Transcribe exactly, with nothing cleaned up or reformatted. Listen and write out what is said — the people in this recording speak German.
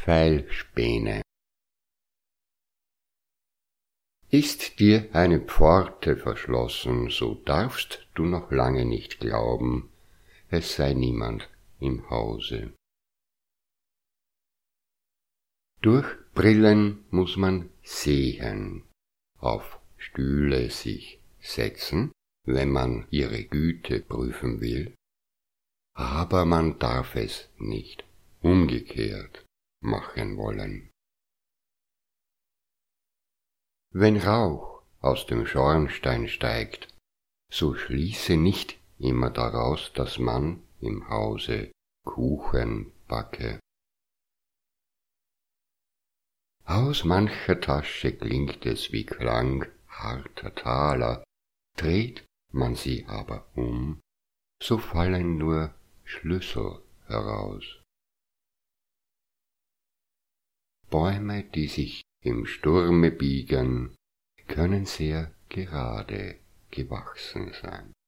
Pfeilspäne. Ist dir eine Pforte verschlossen, so darfst du noch lange nicht glauben, es sei niemand im Hause. Durch Brillen muß man sehen, auf Stühle sich setzen, wenn man ihre Güte prüfen will, aber man darf es nicht umgekehrt machen wollen. Wenn Rauch aus dem Schornstein steigt, so schließe nicht immer daraus, dass man im Hause Kuchen backe. Aus mancher Tasche klingt es wie Klang harter Taler, dreht man sie aber um, so fallen nur Schlüssel heraus. Bäume, die sich im Sturme biegen, können sehr gerade gewachsen sein.